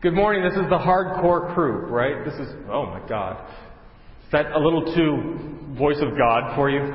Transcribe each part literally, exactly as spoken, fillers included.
Good morning. This is the hardcore crew, right? This is, oh my God. Is that a little too voice of God for you?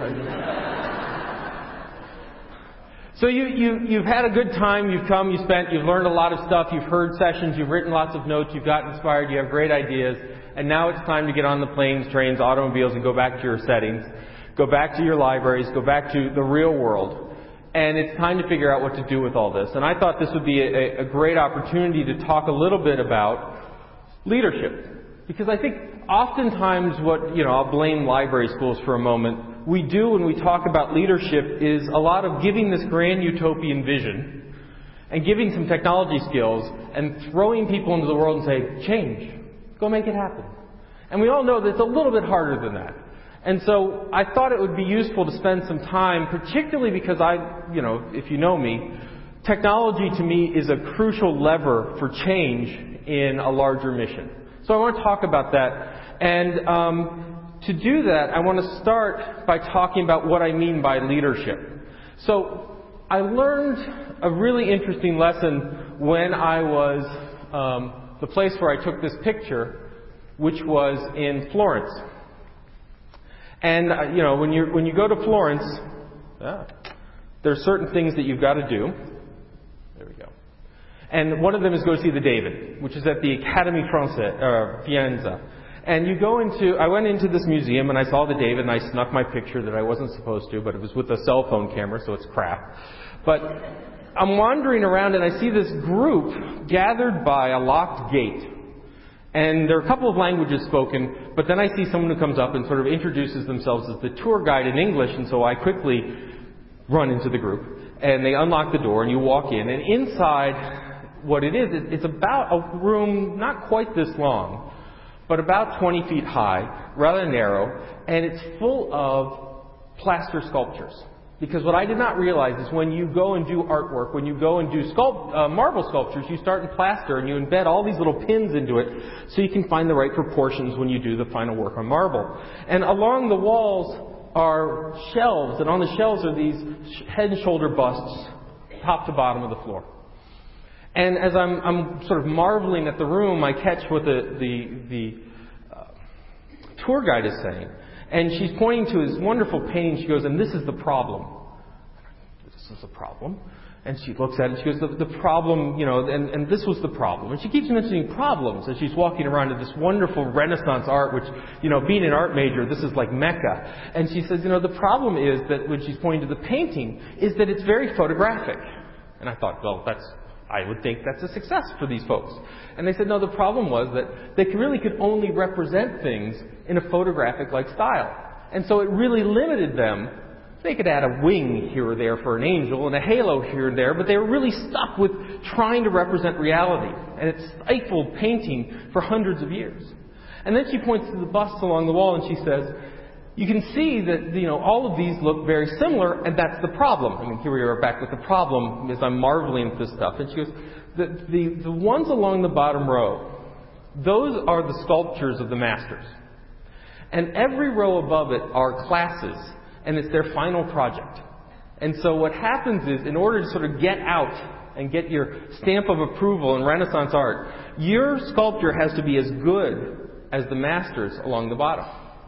So you, you, you've had a good time. You've come, you spent, you've learned a lot of stuff. You've heard sessions. You've written lots of notes. You've gotten inspired. You have great ideas. And now it's time to get on the planes, trains, automobiles, and go back to your settings. Go back to your libraries. Go back to the real world. And it's time to figure out what to do with all this. And I thought this would be a, a great opportunity to talk a little bit about leadership. Because I think oftentimes what, you know, I'll blame library schools for a moment, we do when we talk about leadership is a lot of giving this grand utopian vision and giving some technology skills and throwing people into the world and say, change. Go make it happen. And we all know that it's a little bit harder than that. And so I thought it would be useful to spend some time, particularly because I, you know, if you know me, technology to me is a crucial lever for change in a larger mission. So I want to talk about that. And um, to do that, I want to start by talking about what I mean by leadership. So I learned a really interesting lesson when I was um, the place where I took this picture, which was in Florence. And, uh, you know, when you when you go to Florence, ah, there are certain things that you've got to do. There we go. And one of them is go see the David, which is at the Académie Française, uh, Firenze. And you go into, I went into this museum and I saw the David and I snuck my picture that I wasn't supposed to, but it was with a cell phone camera, so it's crap. But I'm wandering around and I see this group gathered by a locked gate. And there are a couple of languages spoken, but then I see someone who comes up and sort of introduces themselves as the tour guide in English, and so I quickly run into the group. And they unlock the door, and you walk in. And inside, what it is, it's about a room not quite this long, but about twenty feet high, rather narrow, and it's full of plaster sculptures. Because what I did not realize is when you go and do artwork, when you go and do sculpt, uh, marble sculptures, you start in plaster and you embed all these little pins into it so you can find the right proportions when you do the final work on marble. And along the walls are shelves, and on the shelves are these head and shoulder busts, top to bottom of the floor. And as I'm, I'm sort of marveling at the room, I catch what the, the, the uh, tour guide is saying. And she's pointing to his wonderful painting. She goes, and this is the problem. This is the problem. And she looks at it and she goes, the, the problem, you know, and, and this was the problem. And she keeps mentioning problems as she's walking around to this wonderful Renaissance art, which, you know, being an art major, this is like Mecca. And she says, you know, the problem is that when she's pointing to the painting, is that it's very photographic. And I thought, well, that's, I would think that's a success for these folks. And they said, no, the problem was that they really could only represent things in a photographic-like style. And so it really limited them. They could add a wing here or there for an angel and a halo here and there, but they were really stuck with trying to represent reality. And it stifled painting for hundreds of years. And then she points to the busts along the wall and she says, you can see that, you know, all of these look very similar, and that's the problem. I mean, here we are back with the problem as I'm marveling at this stuff. And she goes, the, the, the ones along the bottom row, those are the sculptures of the masters. And every row above it are classes, and it's their final project. And so what happens is, in order to sort of get out and get your stamp of approval in Renaissance art, your sculpture has to be as good as the masters along the bottom.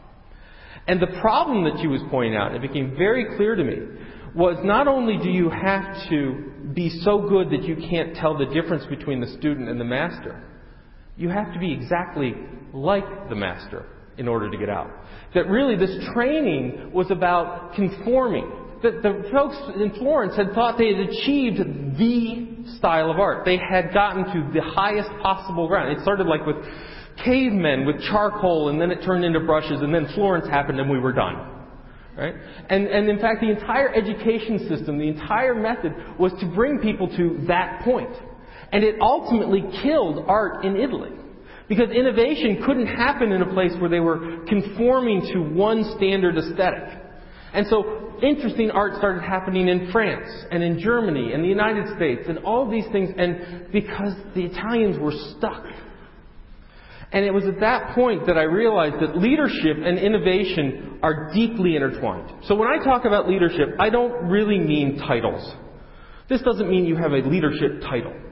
And the problem that she was pointing out, it became very clear to me, was not only do you have to be so good that you can't tell the difference between the student and the master, you have to be exactly like the master in order to get out. That really this training was about conforming. That the folks in Florence had thought they had achieved the style of art. They had gotten to the highest possible ground. It started like with cavemen with charcoal, and then it turned into brushes, and then Florence happened and we were done. Right? And, and in fact, the entire education system, the entire method was to bring people to that point. And it ultimately killed art in Italy. Because innovation couldn't happen in a place where they were conforming to one standard aesthetic. And so interesting art started happening in France and in Germany and the United States and all these things, and because the Italians were stuck. And it was at that point that I realized that leadership and innovation are deeply intertwined. So when I talk about leadership, I don't really mean titles. This doesn't mean you have a leadership title.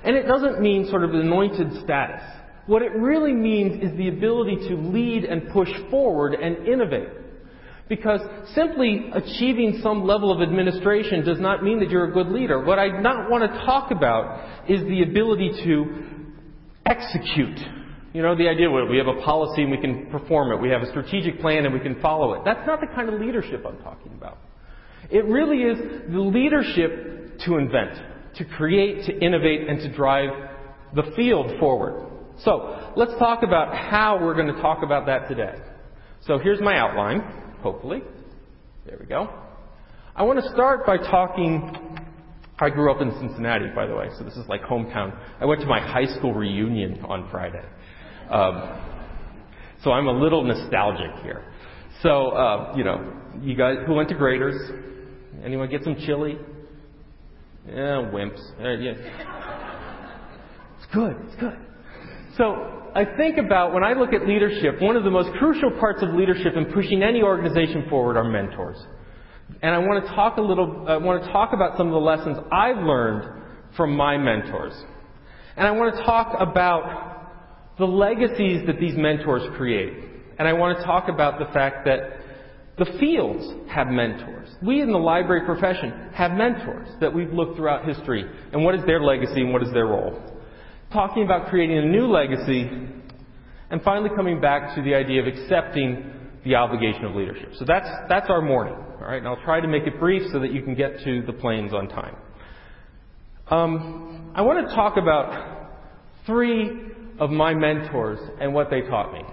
And it doesn't mean sort of anointed status. What it really means is the ability to lead and push forward and innovate. Because simply achieving some level of administration does not mean that you're a good leader. What I not want to talk about is the ability to execute. You know, the idea where we have a policy and we can perform it. We have a strategic plan and we can follow it. That's not the kind of leadership I'm talking about. It really is the leadership to invent, to create, to innovate, and to drive the field forward. So, let's talk about how we're going to talk about that today. So here's my outline, hopefully. There we go. I want to start by talking... I grew up in Cincinnati, by the way, so this is like hometown. I went to my high school reunion on Friday. Um, so I'm a little nostalgic here. So, uh, you know, you guys who went to Graders? Anyone get some chili? Yeah, wimps. Uh, yeah. It's good, it's good. So I think about, when I look at leadership, one of the most crucial parts of leadership in pushing any organization forward are mentors. And I want to talk a little, I want to talk about some of the lessons I've learned from my mentors. And I want to talk about the legacies that these mentors create. And I want to talk about the fact that the fields have mentors. We in the library profession have mentors that we've looked throughout history. And what is their legacy and what is their role? Talking about creating a new legacy, and finally coming back to the idea of accepting the obligation of leadership. So that's that's our morning. All right, and I'll try to make it brief so that you can get to the planes on time. Um, I want to talk about three of my mentors and what they taught me.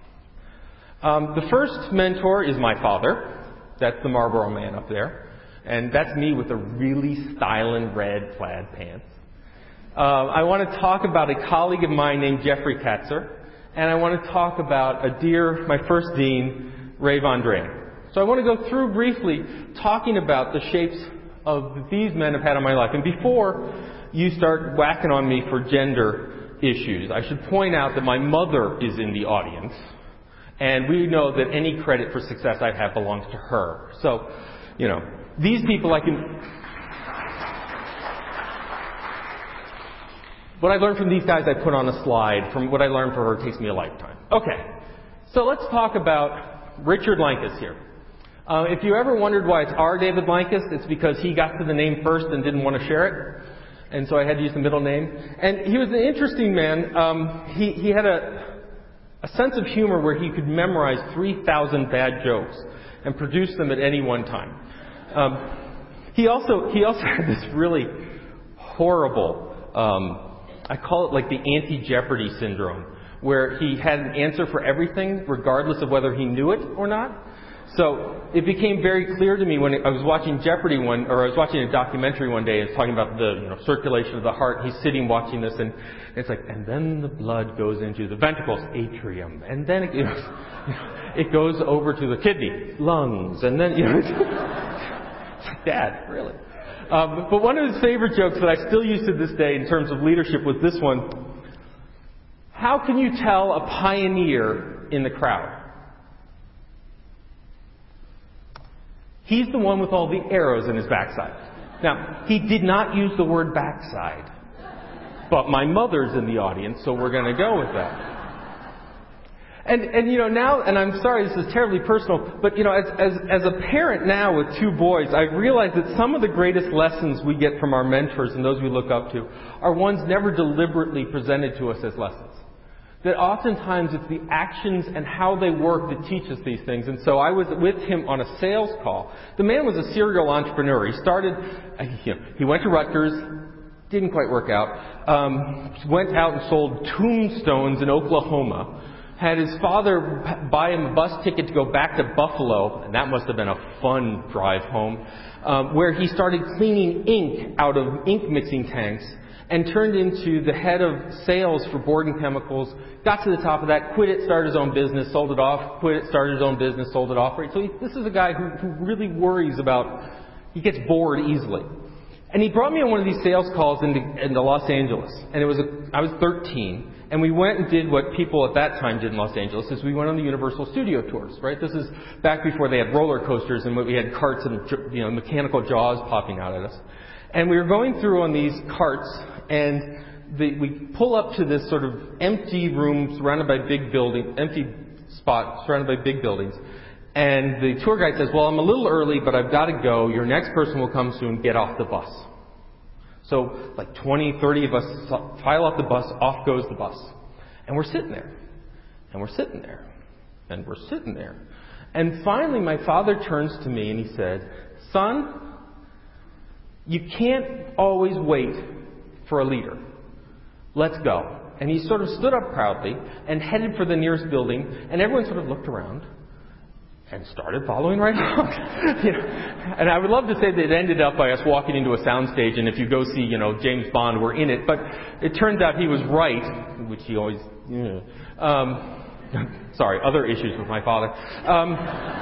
Um, the first mentor is my father. That's the Marlboro Man up there. And that's me with the really styling red plaid pants. Uh, I want to talk about a colleague of mine named Jeffrey Katzer. And I want to talk about a dear, my first dean, Ray Von Drane. So I want to go through briefly talking about the shapes of that these men have had on my life. And before you start whacking on me for gender issues, I should point out that my mother is in the audience. And we know that any credit for success I have belongs to her. So, you know, these people I can... What I learned from these guys I put on a slide. From what I learned from her, it takes me a lifetime. Okay, so let's talk about Richard Lankus here. Uh, if you ever wondered why it's our David Lankus, it's because he got to the name first and didn't want to share it. And so I had to use the middle name. And he was an interesting man. Um, he, he had a, a sense of humor where he could memorize three thousand bad jokes and produce them at any one time. Um, he also he also had this really horrible... Um, I call it like the anti-Jeopardy syndrome, where he had an answer for everything, regardless of whether he knew it or not. So it became very clear to me when I was watching Jeopardy one, or I was watching a documentary one day. It's talking about the you know, circulation of the heart. He's sitting watching this, and it's like, and then the blood goes into the ventricles, atrium, and then it, you know, it goes over to the kidney, lungs, and then you know, it's like, Dad, really. Um, but one of his favorite jokes that I still use to this day in terms of leadership was this one. How can you tell a pioneer in the crowd? He's the one with all the arrows in his backside. Now, he did not use the word backside. But my mother's in the audience, so we're going to go with that. And, and you know, now, and I'm sorry, this is terribly personal, but, you know, as, as, as a parent now with two boys, I realize that some of the greatest lessons we get from our mentors and those we look up to are ones never deliberately presented to us as lessons. That oftentimes it's the actions and how they work that teach us these things. And so I was with him on a sales call. The man was a serial entrepreneur. He started, you know, he went to Rutgers, didn't quite work out, um, went out and sold tombstones in Oklahoma. Had his father buy him a bus ticket to go back to Buffalo, and that must have been a fun drive home, um, where he started cleaning ink out of ink mixing tanks and turned into the head of sales for Borden Chemicals, got to the top of that, quit it, started his own business, sold it off, quit it, started his own business, sold it off. Right? So he, this is a guy who, who really worries about, he gets bored easily. And he brought me on one of these sales calls into, into Los Angeles, and it was a, I was thirteen. And we went and did what people at that time did in Los Angeles, is we went on the Universal Studio tours, right? This is back before they had roller coasters and we had carts and, you know, mechanical jaws popping out at us. And we were going through on these carts, and the, we pull up to this sort of empty room surrounded by big buildings, empty spot surrounded by big buildings. And the tour guide says, well, I'm a little early, but I've got to go. Your next person will come soon. Get off the bus. So like twenty, thirty of us file off the bus. Off goes the bus. And we're sitting there. And we're sitting there. And we're sitting there. And finally, my father turns to me and he said, son, you can't always wait for a leader. Let's go. And he sort of stood up proudly and headed for the nearest building. And everyone sort of looked around and started following right along. you know, and I would love to say that it ended up by us walking into a soundstage, and if you go see, you know, James Bond, we're in it. But it turns out he was right, which he always, you know. Um, sorry, other issues with my father. Um,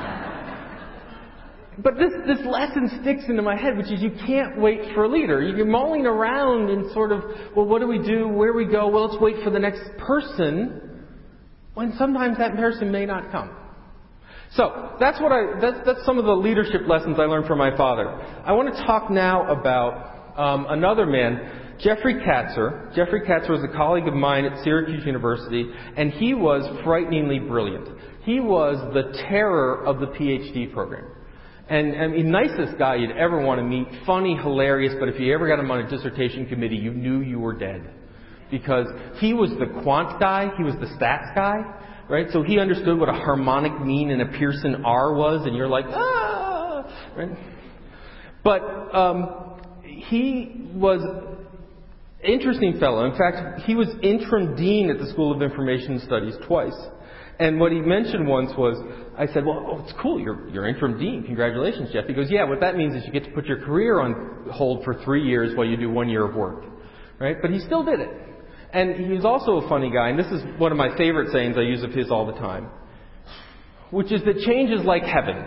but this, this lesson sticks into my head, which is you can't wait for a leader. You're mulling around and sort of, well, what do we do? Where do we go? Well, let's wait for the next person, when sometimes that person may not come. So that's what I. That's, that's some of the leadership lessons I learned from my father. I want to talk now about um, another man, Jeffrey Katzer. Jeffrey Katzer was a colleague of mine at Syracuse University, and he was frighteningly brilliant. He was the terror of the PhD program, and I mean, nicest guy you'd ever want to meet. Funny, hilarious, but if you ever got him on a dissertation committee, you knew you were dead, because he was the quant guy. He was the stats guy. Right? So he understood what a harmonic mean and a Pearson R was, and you're like, ah! Right? But um, he was an interesting fellow. In fact, he was interim dean at the School of Information Studies twice. And what he mentioned once was, I said, well, oh, it's cool, you're, you're interim dean. Congratulations, Jeff. He goes, yeah, what that means is you get to put your career on hold for three years while you do one year of work. Right? But he still did it. And he was also a funny guy, and this is one of my favorite sayings I use of his all the time, which is that change is like heaven.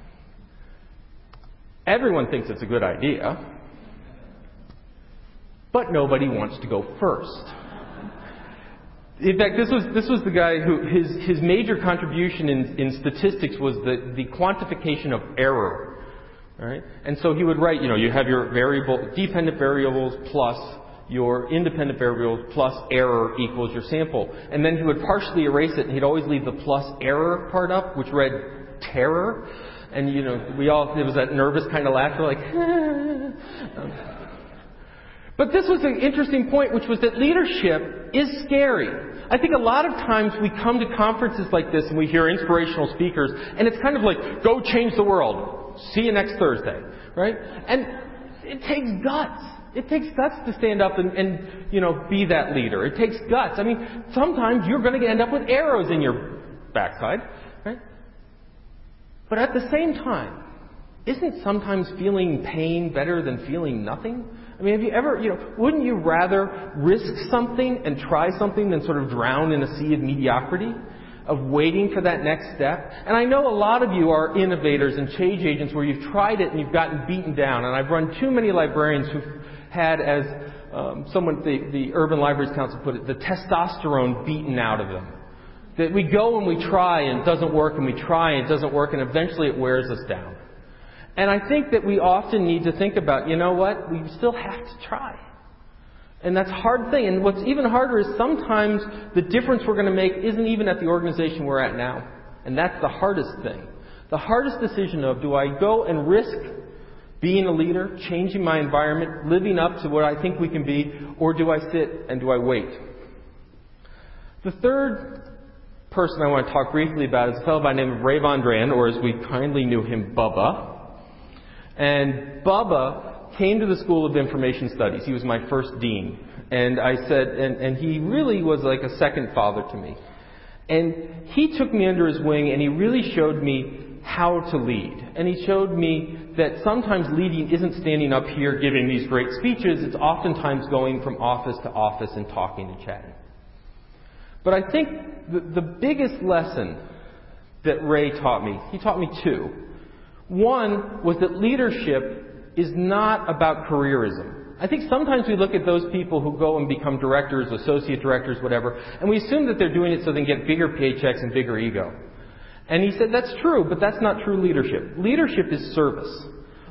Everyone thinks it's a good idea, but nobody wants to go first. In fact, this was this was the guy who his his major contribution in, in statistics was the, the quantification of error. Right? And so he would write, you know, you have your variable dependent variables plus your independent variables plus error equals your sample. And then he would partially erase it, and he'd always leave the plus error part up, which read terror. And, you know, we all, it was that nervous kind of laughter, like, um, but this was an interesting point, which was that leadership is scary. I think a lot of times we come to conferences like this and we hear inspirational speakers, and it's kind of like, go change the world. See you next Thursday. Right? And it takes guts. It takes guts to stand up and, and, you know, be that leader. It takes guts. I mean, sometimes you're going to end up with arrows in your backside, right? But at the same time, isn't sometimes feeling pain better than feeling nothing? I mean, have you ever, you know, wouldn't you rather risk something and try something than sort of drown in a sea of mediocrity, of waiting for that next step? And I know a lot of you are innovators and change agents where you've tried it and you've gotten beaten down. And I've run too many librarians who've had, as um, someone, the, the Urban Libraries Council put it, the testosterone beaten out of them. That we go and we try and it doesn't work, and we try and it doesn't work, and eventually it wears us down. And I think that we often need to think about, you know what, we still have to try. And that's a hard thing. And what's even harder is sometimes the difference we're going to make isn't even at the organization we're at now. And that's the hardest thing. The hardest decision of, do I go and risk being a leader, changing my environment, living up to what I think we can be, or do I sit and do I wait? The third person I want to talk briefly about is a fellow by the name of Ray Von Dran, or as we kindly knew him, Bubba. And Bubba came to the School of Information Studies. He was my first dean. And I said, and, and he really was like a second father to me. And he took me under his wing and he really showed me how to lead. And he showed me that sometimes leading isn't standing up here giving these great speeches. It's oftentimes going from office to office and talking and chatting. But I think the, the biggest lesson that Ray taught me, he taught me two. One was that leadership is not about careerism. I think sometimes we look at those people who go and become directors, associate directors, whatever, and we assume that they're doing it so they can get bigger paychecks and bigger ego. And he said, that's true, but that's not true leadership. Leadership is service.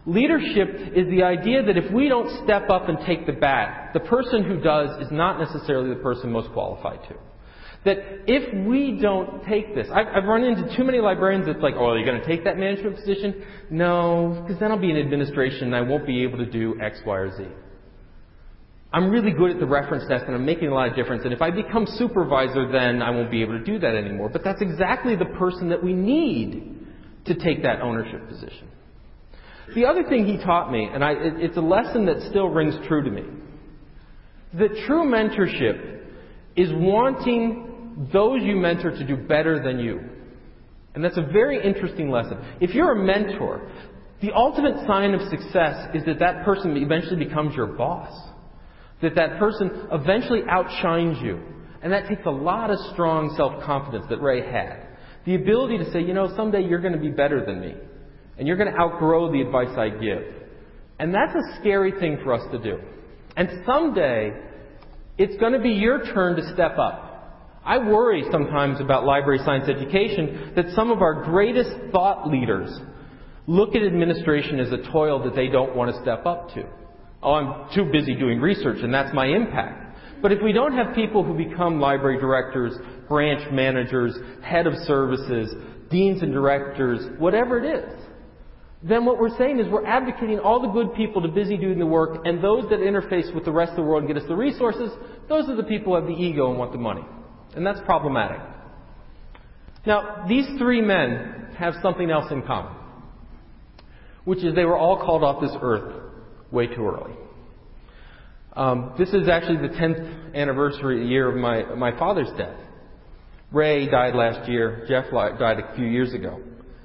Leadership is the idea that if we don't step up and take the bat, the person who does is not necessarily the person most qualified to. That if we don't take this, I've, I've run into too many librarians that's like, oh, are you going to take that management position? No, because then I'll be in administration and I won't be able to do X, Y, or Z. I'm really good at the reference desk and I'm making a lot of difference. And if I become supervisor, then I won't be able to do that anymore. But that's exactly the person that we need to take that ownership position. The other thing he taught me, and I, it, it's a lesson that still rings true to me, that true mentorship is wanting those you mentor to do better than you. And that's a very interesting lesson. If you're a mentor, the ultimate sign of success is that that person eventually becomes your boss. That that person eventually outshines you. And that takes a lot of strong self-confidence that Ray had. The ability to say, you know, someday you're going to be better than me. And you're going to outgrow the advice I give. And that's a scary thing for us to do. And someday, it's going to be your turn to step up. I worry sometimes about library science education that some of our greatest thought leaders look at administration as a toil that they don't want to step up to. Oh, I'm too busy doing research and that's my impact. But if we don't have people who become library directors, branch managers, head of services, deans and directors, whatever it is, then what we're saying is we're advocating all the good people to busy doing the work, and those that interface with the rest of the world and get us the resources, those are the people who have the ego and want the money. And that's problematic. Now, these three men have something else in common, which is they were all called off this earth way too early. Um, this is actually the tenth anniversary year of my, my father's death. Ray died last year. Jeff died a few years ago.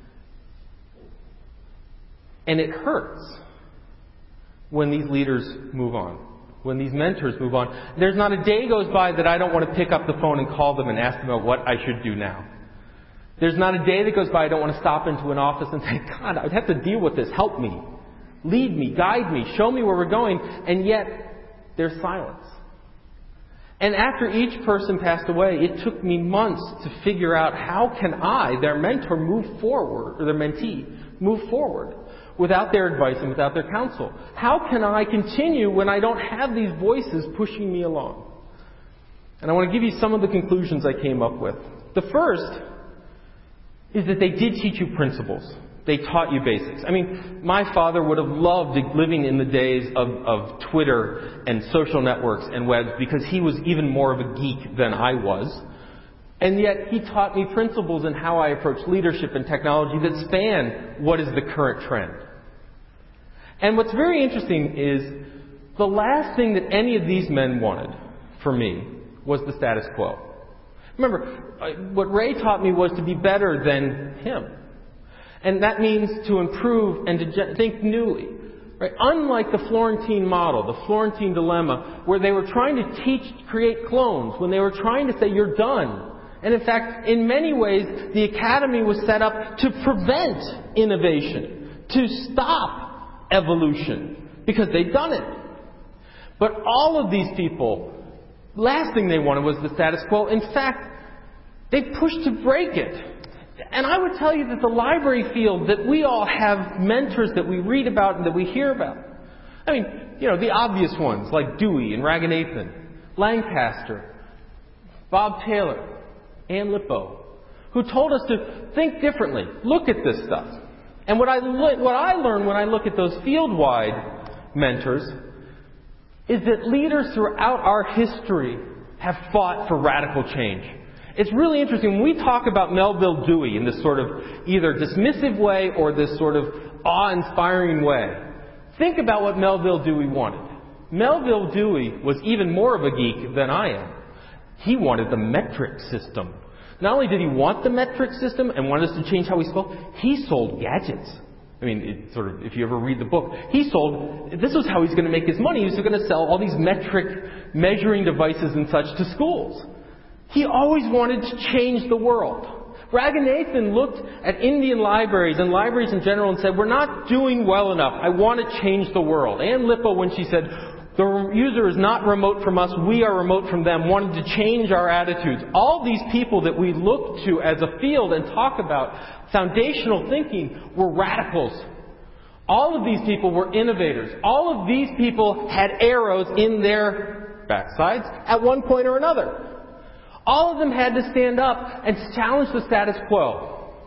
And it hurts when these leaders move on, when these mentors move on. There's not a day goes by that I don't want to pick up the phone and call them and ask them about what I should do now. There's not a day that goes by I don't want to stop into an office and say, God, I would have to deal with this. Help me. Lead me. Guide me. Show me where we're going. And yet, there's silence. And after each person passed away, it took me months to figure out how can I, their mentor, move forward, or their mentee, move forward without their advice and without their counsel. How can I continue when I don't have these voices pushing me along? And I want to give you some of the conclusions I came up with. The first is that they did teach you principles. They taught you basics. I mean, my father would have loved living in the days of, of Twitter and social networks and webs because he was even more of a geek than I was. And yet he taught me principles in how I approach leadership and technology that span what is the current trend. And what's very interesting is the last thing that any of these men wanted for me was the status quo. Remember, what Ray taught me was to be better than him. And that means to improve and to think newly. Right? Unlike the Florentine model, the Florentine dilemma, where they were trying to teach, create clones, when they were trying to say, you're done. And in fact, in many ways, the academy was set up to prevent innovation, to stop evolution, because they'd done it. But all of these people, last thing they wanted was the status quo. In fact, they pushed to break it. And I would tell you that the library field, that we all have mentors that we read about and that we hear about. I mean, you know, the obvious ones like Dewey and Raghunathan, Lancaster, Bob Taylor, Ann Lippo, who told us to think differently, look at this stuff. And what I, what I learned when I look at those field-wide mentors is that leaders throughout our history have fought for radical change. It's really interesting. When we talk about Melville Dewey in this sort of either dismissive way or this sort of awe-inspiring way, think about what Melville Dewey wanted. Melville Dewey was even more of a geek than I am. He wanted the metric system. Not only did he want the metric system and wanted us to change how we spoke, he sold gadgets. I mean, it sort of, if you ever read the book, he sold, this was how he's going to make his money. He was going to sell all these metric measuring devices and such to schools. He always wanted to change the world. Raghunathan looked at Indian libraries and libraries in general and said, we're not doing well enough. I want to change the world. Ann Lippo, when she said, the user is not remote from us, we are remote from them, wanted to change our attitudes. All these people that we look to as a field and talk about foundational thinking were radicals. All of these people were innovators. All of these people had arrows in their backsides at one point or another. All of them had to stand up and challenge the status quo.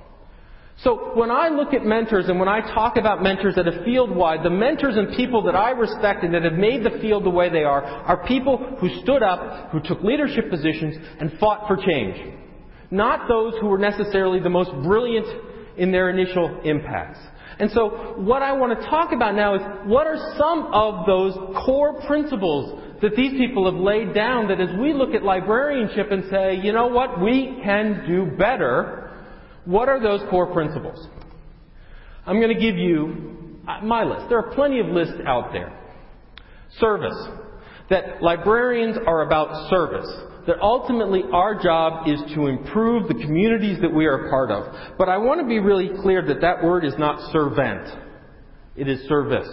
So when I look at mentors and when I talk about mentors at a field-wide, the mentors and people that I respect and that have made the field the way they are, are people who stood up, who took leadership positions and fought for change. Not those who were necessarily the most brilliant in their initial impacts. And so what I want to talk about now is what are some of those core principles that these people have laid down that as we look at librarianship and say, you know what, we can do better. What are those core principles? I'm going to give you my list. There are plenty of lists out there. Service. That librarians are about service. That ultimately our job is to improve the communities that we are a part of. But I want to be really clear that that word is not servant. It is service.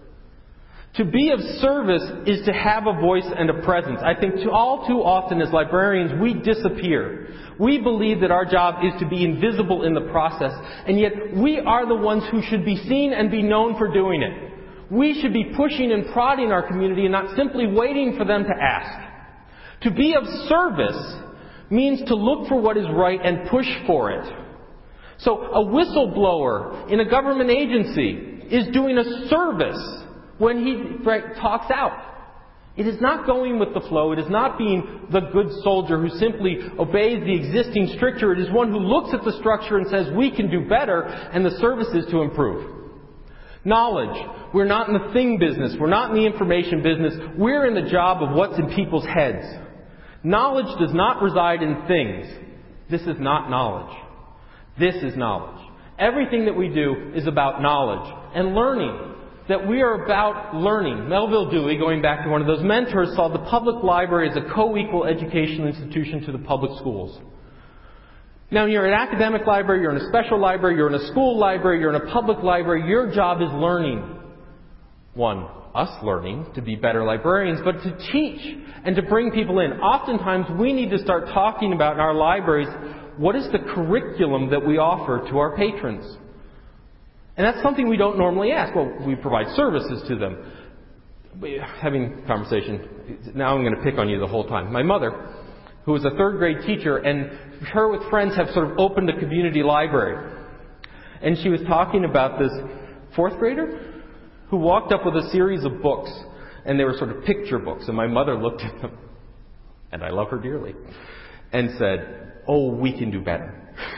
To be of service is to have a voice and a presence. I think too, all too often as librarians we disappear. We believe that our job is to be invisible in the process, and yet we are the ones who should be seen and be known for doing it. We should be pushing and prodding our community and not simply waiting for them to ask. To be of service means to look for what is right and push for it. So a whistleblower in a government agency is doing a service when he right, talks out. It is not going with the flow. It is not being the good soldier who simply obeys the existing structure. It is one who looks at the structure and says, we can do better, and the service is to improve. Knowledge. We're not in the thing business. We're not in the information business. We're in the job of what's in people's heads. Knowledge does not reside in things. This is not knowledge. This is knowledge. Everything that we do is about knowledge and learning. That we are about learning. Melville Dewey, going back to one of those mentors, saw the public library as a co-equal educational institution to the public schools. Now, you're an academic library, you're in a special library, you're in a school library, you're in a public library. Your job is learning. One, us learning to be better librarians, but to teach and to bring people in. Oftentimes, we need to start talking about in our libraries, what is the curriculum that we offer to our patrons? And that's something we don't normally ask. Well, we provide services to them. Having a conversation, now I'm going to pick on you the whole time. My mother, who was a third grade teacher, and her with friends have sort of opened a community library. And she was talking about this fourth grader who walked up with a series of books, and they were sort of picture books. And my mother looked at them, and I love her dearly, and said, oh, we can do better.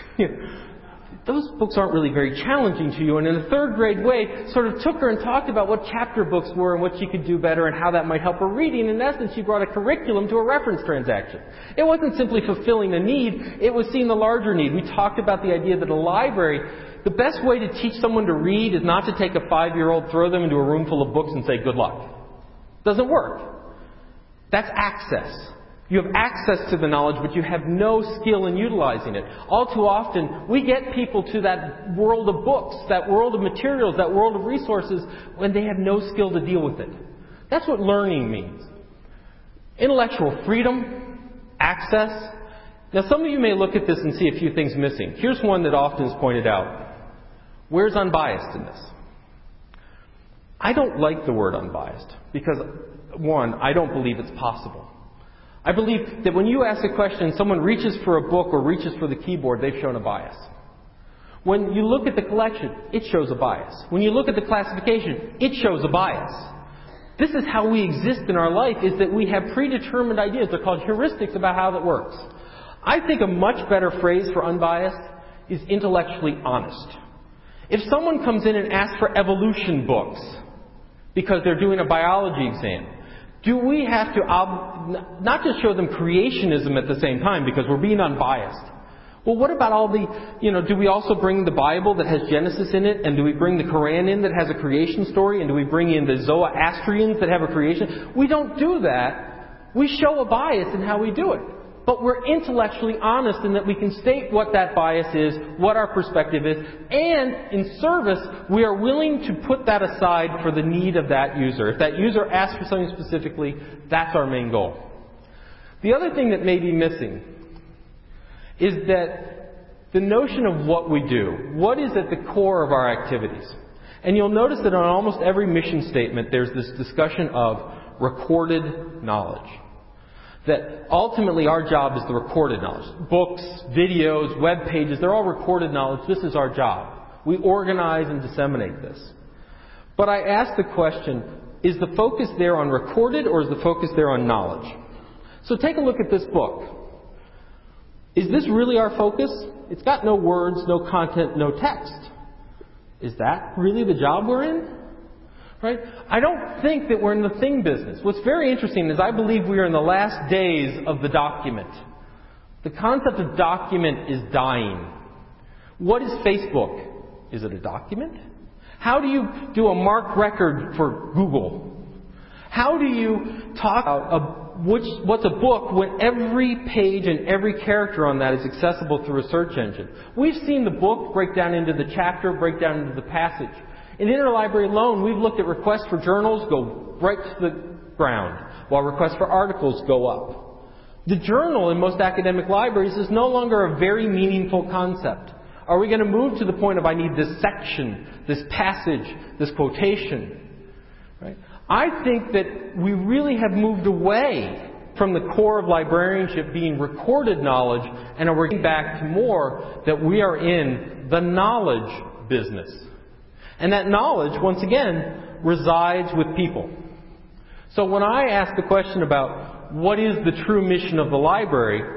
Those books aren't really very challenging to you. And in a third grade way, sort of took her and talked about what chapter books were and what she could do better and how that might help her reading. In essence, she brought a curriculum to a reference transaction. It wasn't simply fulfilling a need. It was seeing the larger need. We talked about the idea that a library, the best way to teach someone to read is not to take a five-year-old, throw them into a room full of books and say, good luck. Doesn't work. That's access. You have access to the knowledge, but you have no skill in utilizing it. All too often, we get people to that world of books, that world of materials, that world of resources, when they have no skill to deal with it. That's what learning means. Intellectual freedom, access. Now, some of you may look at this and see a few things missing. Here's one that often is pointed out. Where's unbiased in this? I don't like the word unbiased because, one, I don't believe it's possible. I believe that when you ask a question and someone reaches for a book or reaches for the keyboard, they've shown a bias. When you look at the collection, it shows a bias. When you look at the classification, it shows a bias. This is how we exist in our life, is that we have predetermined ideas. They're called heuristics about how that works. I think a much better phrase for unbiased is intellectually honest. If someone comes in and asks for evolution books because they're doing a biology exam, do we have to ob- not just show them creationism at the same time because we're being unbiased? Well, what about all the, you know, do we also bring the Bible that has Genesis in it? And do we bring the Quran in that has a creation story? And do we bring in the Zoroastrians that have a creation? We don't do that. We show a bias in how we do it. But we're intellectually honest in that we can state what that bias is, what our perspective is, and in service, we are willing to put that aside for the need of that user. If that user asks for something specifically, that's our main goal. The other thing that may be missing is that the notion of what we do, what is at the core of our activities. And you'll notice that on almost every mission statement, there's this discussion of recorded knowledge. That ultimately our job is the recorded knowledge. Books, videos, web pages, they're all recorded knowledge. This is our job. We organize and disseminate this. But I ask the question, is the focus there on recorded or is the focus there on knowledge? So take a look at this book. Is this really our focus? It's got no words, no content, no text. Is that really the job we're in? Right? I don't think that we're in the thing business. What's very interesting is I believe we are in the last days of the document. The concept of document is dying. What is Facebook? Is it a document? How do you do a MARC record for Google? How do you talk about a, which, what's a book when every page and every character on that is accessible through a search engine? We've seen the book break down into the chapter, break down into the passage. In Interlibrary alone, we've looked at requests for journals go right to the ground, while requests for articles go up. The journal in most academic libraries is no longer a very meaningful concept. Are we going to move to the point of I need this section, this passage, this quotation? Right? I think that we really have moved away from the core of librarianship being recorded knowledge, and are getting back to more that we are in the knowledge business. And that knowledge, once again, resides with people. So when I ask the question about what is the true mission of the library,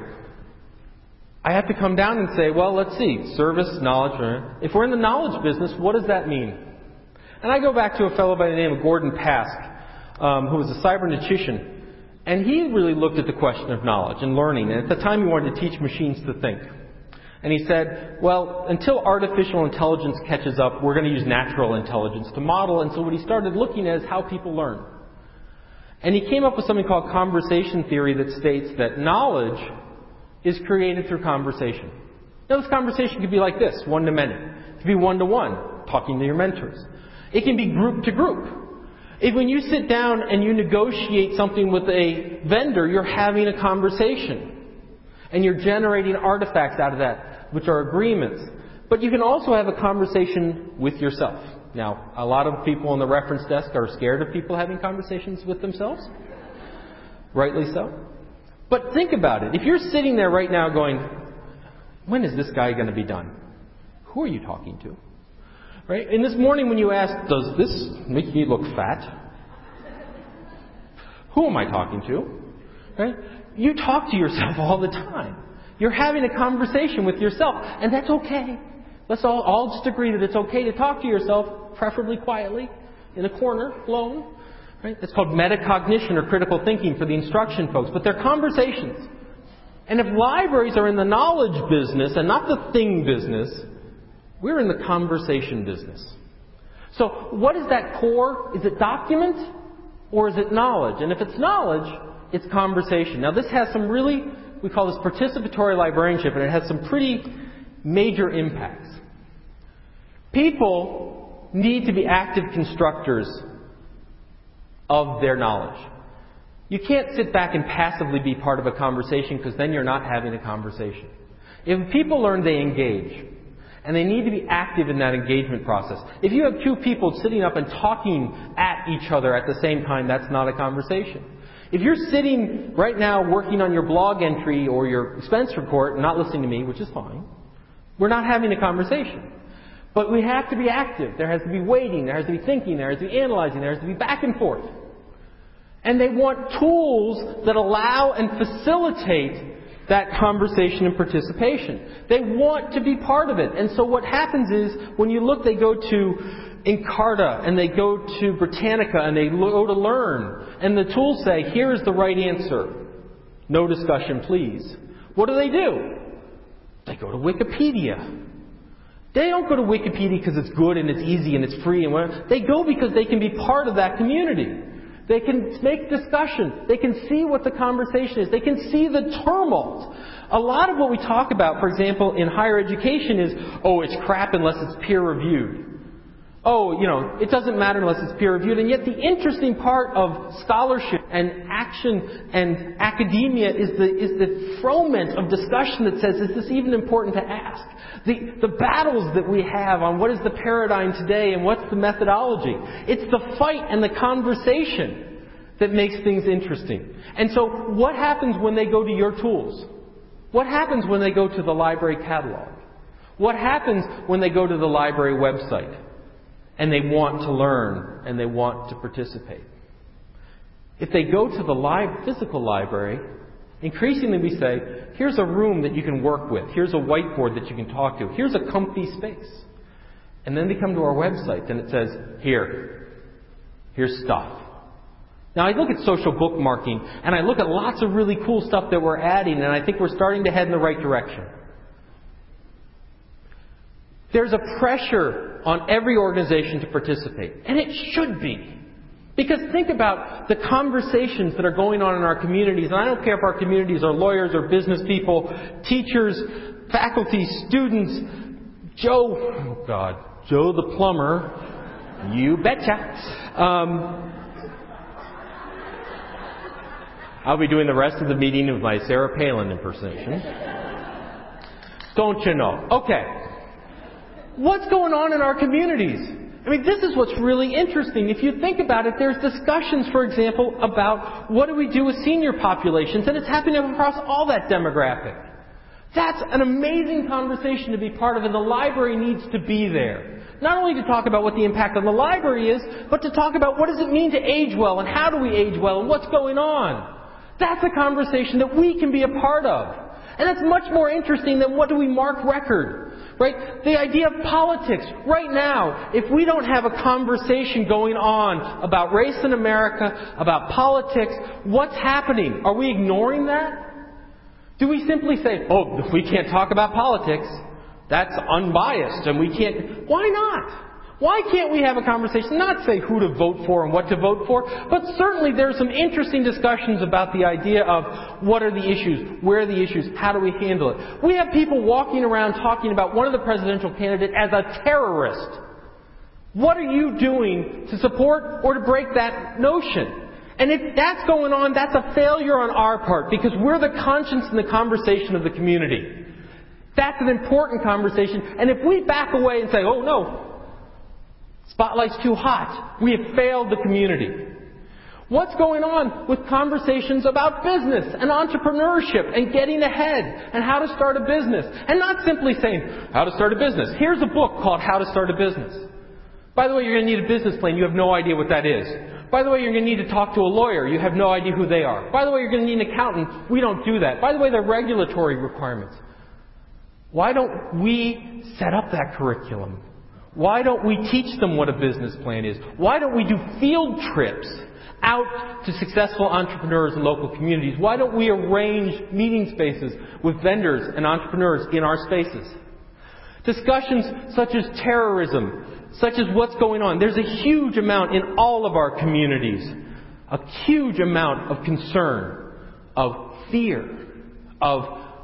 I have to come down and say, well, let's see, service, knowledge. If we're in the knowledge business, what does that mean? And I go back to a fellow by the name of Gordon Pask, um, who was a cybernetician. And he really looked at the question of knowledge and learning. And at the time, he wanted to teach machines to think. And he said, well, until artificial intelligence catches up, we're going to use natural intelligence to model. And so what he started looking at is how people learn. And he came up with something called conversation theory that states that knowledge is created through conversation. Now, this conversation could be like this, one to many. It could be one to one, talking to your mentors. It can be group to group. If when you sit down and you negotiate something with a vendor, you're having a conversation. And you're generating artifacts out of that, which are agreements. But you can also have a conversation with yourself. Now, a lot of people on the reference desk are scared of people having conversations with themselves. Rightly so. But think about it. If you're sitting there right now going, when is this guy going to be done? Who are you talking to? Right? And this morning when you ask, does this make me look fat? Who am I talking to? Right? You talk to yourself all the time. You're having a conversation with yourself, and that's okay. Let's all, all just agree that it's okay to talk to yourself, preferably quietly, in a corner, alone. Right? It's called metacognition or critical thinking for the instruction folks, but they're conversations. And if libraries are in the knowledge business and not the thing business, we're in the conversation business. So what is that core? Is it document or is it knowledge? And if it's knowledge, it's conversation. Now this has some really, we call this participatory librarianship, and it has some pretty major impacts. People need to be active constructors of their knowledge. You can't sit back and passively be part of a conversation, because then you're not having a conversation. If people learn, they engage. And they need to be active in that engagement process. If you have two people sitting up and talking at each other at the same time, that's not a conversation. If you're sitting right now working on your blog entry or your expense report and not listening to me, which is fine, we're not having a conversation. But we have to be active. There has to be waiting. There has to be thinking. There has to be analyzing. There has to be back and forth. And they want tools that allow and facilitate that conversation and participation. They want to be part of it. And so what happens is, when you look, they go to Encarta and they go to Britannica and they go to Learn. And the tools say, here is the right answer. No discussion, please. What do they do? They go to Wikipedia. They don't go to Wikipedia because it's good and it's easy and it's free. and whatever. They go because they can be part of that community. They can make discussion. They can see what the conversation is. They can see the tumult. A lot of what we talk about, for example, in higher education is, oh, it's crap unless it's peer-reviewed. oh, you know, it doesn't matter unless it's peer-reviewed. And yet the interesting part of scholarship and action and academia is the, is the ferment of discussion that says, is this even important to ask? The, the battles that we have on what is the paradigm today and what's the methodology. It's the fight and the conversation that makes things interesting. And so what happens when they go to your tools? What happens when they go to the library catalog? What happens when they go to the library website and they want to learn and they want to participate? If they go to the li- physical library, increasingly we say, here's a room that you can work with. Here's a whiteboard that you can talk to. Here's a comfy space. And then they come to our website and it says, here, here's stuff. Now I look at social bookmarking and I look at lots of really cool stuff that we're adding, and I think we're starting to head in the right direction. There's a pressure on every organization to participate, and it should be. Because think about the conversations that are going on in our communities, and I don't care if our communities are lawyers or business people, teachers, faculty, students, Joe, oh God, Joe the plumber, you betcha. Um, I'll be doing the rest of the meeting with my Sarah Palin impersonation. Don't you know? Okay. What's going on in our communities? I mean, this is what's really interesting. If you think about it, there's discussions, for example, about what do we do with senior populations, and it's happening across all that demographic. That's an amazing conversation to be part of, and the library needs to be there. Not only to talk about what the impact on the library is, but to talk about what does it mean to age well, and how do we age well, and what's going on. That's a conversation that we can be a part of. And that's much more interesting than what do we mark record. Right? The idea of politics. Right now, if we don't have a conversation going on about race in America, about politics, what's happening? Are we ignoring that? Do we simply say, oh, we can't talk about politics. That's unbiased and we can't. Why not? Why can't we have a conversation? Not say who to vote for and what to vote for, but certainly there's some interesting discussions about the idea of what are the issues, where are the issues, how do we handle it. We have people walking around talking about one of the presidential candidates as a terrorist. What are you doing to support or to break that notion? And if that's going on, that's a failure on our part because we're the conscience and the conversation of the community. That's an important conversation. And if we back away and say, oh no, spotlight's too hot, we have failed the community. What's going on with conversations about business and entrepreneurship and getting ahead and how to start a business? And not simply saying, how to start a business. Here's a book called How to Start a Business. By the way, you're going to need a business plan. You have no idea what that is. By the way, you're going to need to talk to a lawyer. You have no idea who they are. By the way, you're going to need an accountant. We don't do that. By the way, there are regulatory requirements. Why don't we set up that curriculum? Why don't we teach them what a business plan is? Why don't we do field trips out to successful entrepreneurs in local communities? Why don't we arrange meeting spaces with vendors and entrepreneurs in our spaces? Discussions such as terrorism, such as what's going on. There's a huge amount in all of our communities, a huge amount of concern, of fear, of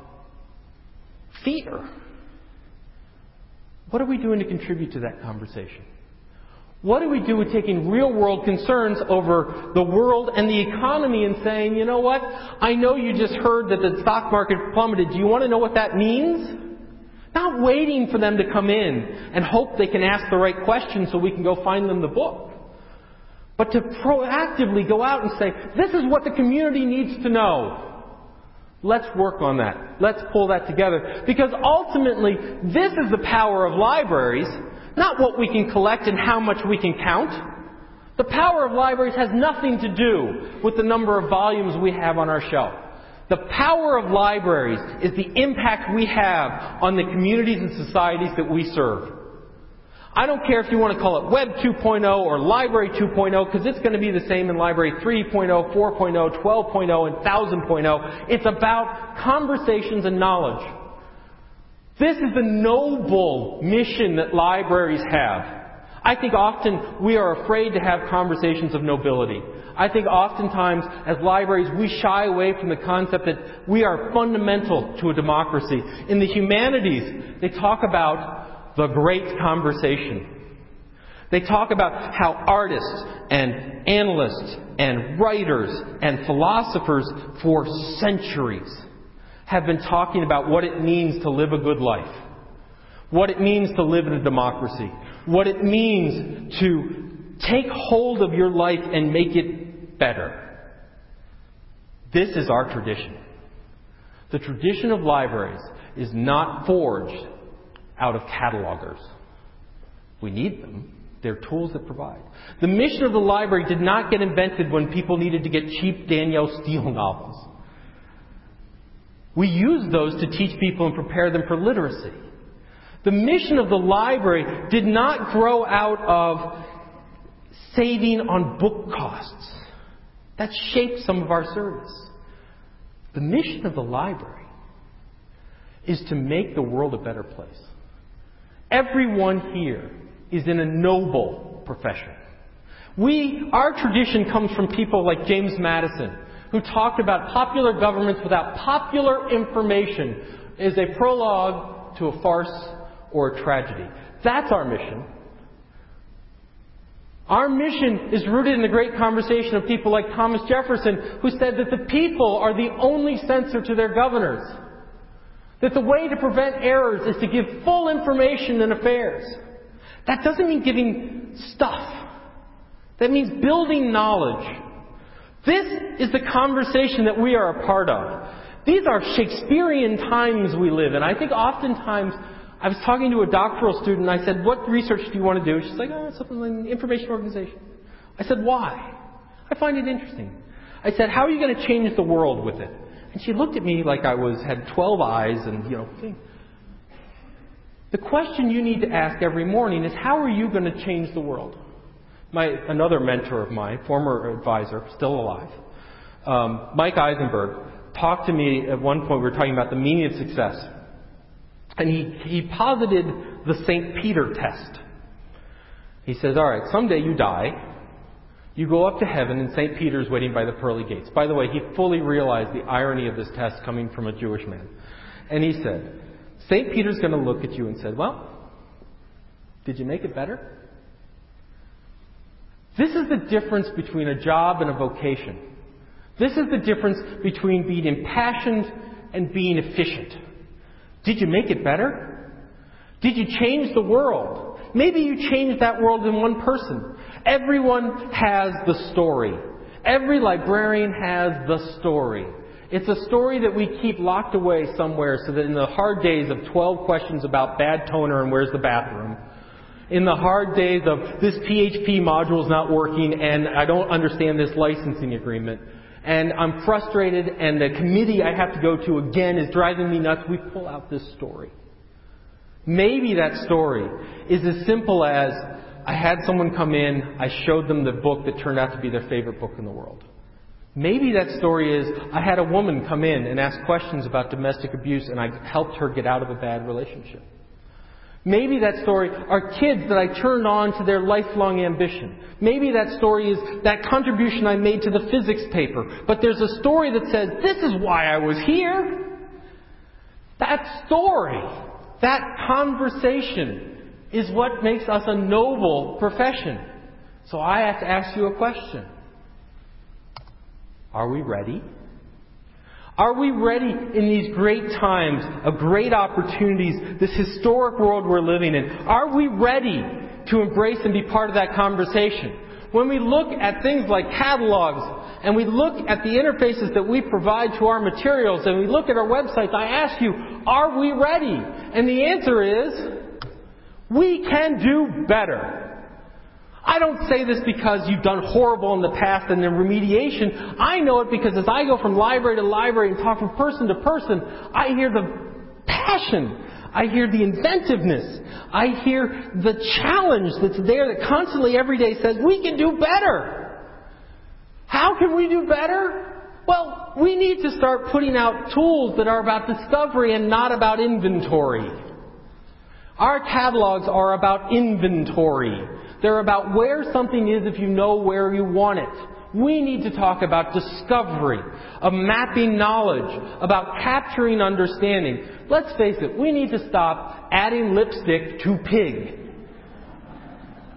fear. What are we doing to contribute to that conversation? What do we do with taking real-world concerns over the world and the economy and saying, you know what, I know you just heard that the stock market plummeted. Do you want to know what that means? Not waiting for them to come in and hope they can ask the right questions so we can go find them the book. But to proactively go out and say, this is what the community needs to know. Let's work on that. Let's pull that together. Because ultimately, this is the power of libraries, not what we can collect and how much we can count. The power of libraries has nothing to do with the number of volumes we have on our shelf. The power of libraries is the impact we have on the communities and societies that we serve. I don't care if you want to call it Web two point oh or Library two point oh, because it's going to be the same in Library three point oh, four point oh, twelve point oh, and one thousand point oh. It's about conversations and knowledge. This is the noble mission that libraries have. I think often we are afraid to have conversations of nobility. I think oftentimes as libraries we shy away from the concept that we are fundamental to a democracy. In the humanities, they talk about the great conversation. They talk about how artists and analysts and writers and philosophers for centuries have been talking about what it means to live a good life, what it means to live in a democracy, what it means to take hold of your life and make it better. This is our tradition. The tradition of libraries is not forged out of catalogers. We need them. They're tools that provide. The mission of the library did not get invented when people needed to get cheap Danielle Steele novels. We use those to teach people and prepare them for literacy. The mission of the library did not grow out of saving on book costs. That shaped some of our service. The mission of the library is to make the world a better place. Everyone here is in a noble profession. We, our tradition comes from people like James Madison, who talked about popular governments without popular information as a prologue to a farce or a tragedy. That's our mission. Our mission is rooted in the great conversation of people like Thomas Jefferson, who said that the people are the only censor to their governors. That the way to prevent errors is to give full information in affairs. That doesn't mean giving stuff. That means building knowledge. This is the conversation that we are a part of. These are Shakespearean times we live in. I think oftentimes, I was talking to a doctoral student and I said, what research do you want to do? She's like, oh, something like information organization. I said, why? I find it interesting. I said, how are you going to change the world with it? And she looked at me like I was had twelve eyes and, you know, thing. The question you need to ask every morning is, how are you going to change the world? My another mentor of mine, former advisor, still alive, um, Mike Eisenberg, talked to me at one point. We were talking about the meaning of success. And he, he posited the Saint Peter test. He says, all right, someday you die. You go up to heaven and Saint Peter's waiting by the pearly gates. By the way, he fully realized the irony of this test coming from a Jewish man. And he said, Saint Peter's going to look at you and said, well, did you make it better? This is the difference between a job and a vocation. This is the difference between being impassioned and being efficient. Did you make it better? Did you change the world? Maybe you changed that world in one person. Everyone has the story. Every librarian has the story. It's a story that we keep locked away somewhere so that in the hard days of twelve questions about bad toner and where's the bathroom, in the hard days of this P H P module is not working and I don't understand this licensing agreement, and I'm frustrated and the committee I have to go to again is driving me nuts, we pull out this story. Maybe that story is as simple as I had someone come in, I showed them the book that turned out to be their favorite book in the world. Maybe that story is I had a woman come in and ask questions about domestic abuse and I helped her get out of a bad relationship. Maybe that story are kids that I turned on to their lifelong ambition. Maybe that story is that contribution I made to the physics paper. But there's a story that says, this is why I was here. That story, that conversation is what makes us a noble profession. So I have to ask you a question. Are we ready? Are we ready in these great times of great opportunities, this historic world we're living in? Are we ready to embrace and be part of that conversation? When we look at things like catalogs and we look at the interfaces that we provide to our materials and we look at our websites, I ask you, are we ready? And the answer is, we can do better. I don't say this because you've done horrible in the past and in remediation. I know it because as I go from library to library and talk from person to person, I hear the passion. I hear the inventiveness. I hear the challenge that's there that constantly every day says, we can do better. How can we do better? Well, we need to start putting out tools that are about discovery and not about inventory. Our catalogs are about inventory. They're about where something is if you know where you want it. We need to talk about discovery, of mapping knowledge, about capturing understanding. Let's face it, we need to stop adding lipstick to pig.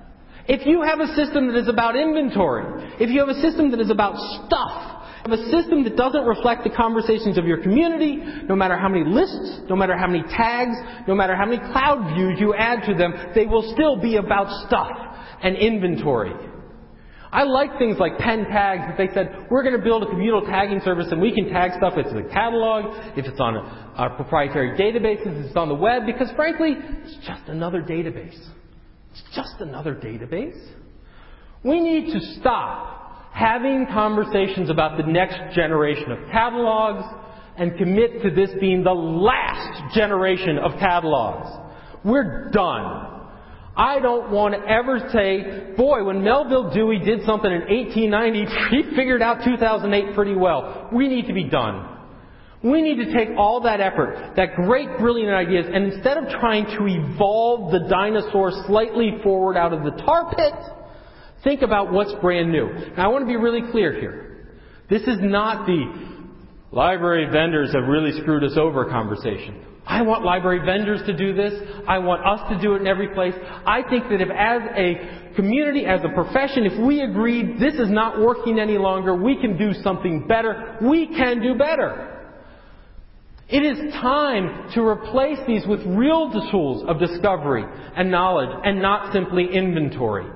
If you have a system that is about inventory, if you have a system that is about stuff, have a system that doesn't reflect the conversations of your community, no matter how many lists, no matter how many tags, no matter how many cloud views you add to them, they will still be about stuff and inventory. I like things like pen tags. If they said, we're going to build a communal tagging service and we can tag stuff if it's in a catalog, if it's on our proprietary databases, if it's on the web, because frankly, it's just another database. It's just another database. We need to stop having conversations about the next generation of catalogs and commit to this being the last generation of catalogs. We're done. I don't want to ever say, boy, when Melville Dewey did something in eighteen ninety, he figured out two thousand eight pretty well. We need to be done. We need to take all that effort, that great, brilliant ideas, and instead of trying to evolve the dinosaur slightly forward out of the tar pit, think about what's brand new. Now, I want to be really clear here. This is not the library vendors have really screwed us over conversation. I want library vendors to do this. I want us to do it in every place. I think that if as a community, as a profession, if we agreed this is not working any longer, we can do something better, we can do better. It is time to replace these with real tools of discovery and knowledge and not simply inventory.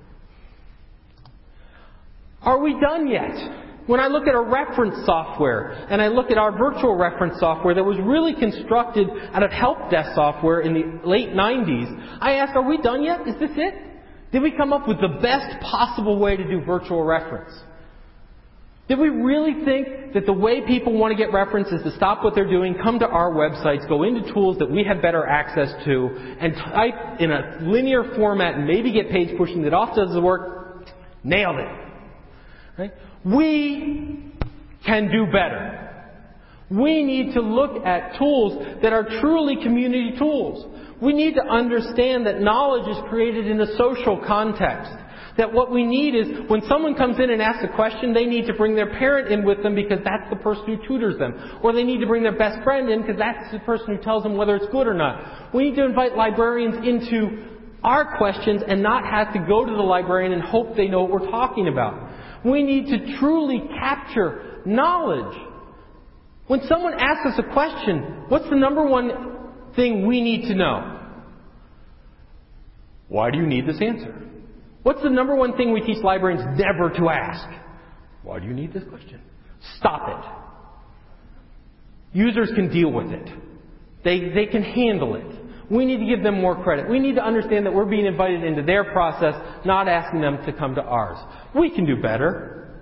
Are we done yet? When I look at our reference software and I look at our virtual reference software that was really constructed out of help desk software in the late nineties, I ask, are we done yet? Is this it? Did we come up with the best possible way to do virtual reference? Did we really think that the way people want to get reference is to stop what they're doing, come to our websites, go into tools that we have better access to, and type in a linear format and maybe get page pushing that often does the work? Nailed it. Right? We can do better. We need to look at tools that are truly community tools. We need to understand that knowledge is created in a social context. That what we need is when someone comes in and asks a question, they need to bring their parent in with them because that's the person who tutors them. Or they need to bring their best friend in because that's the person who tells them whether it's good or not. We need to invite librarians into our questions and not have to go to the librarian and hope they know what we're talking about. We need to truly capture knowledge. When someone asks us a question, what's the number one thing we need to know? Why do you need this answer? What's the number one thing we teach librarians never to ask? Why do you need this question? Stop it. Users can deal with it. They, they can handle it. We need to give them more credit. We need to understand that we're being invited into their process, not asking them to come to ours. We can do better.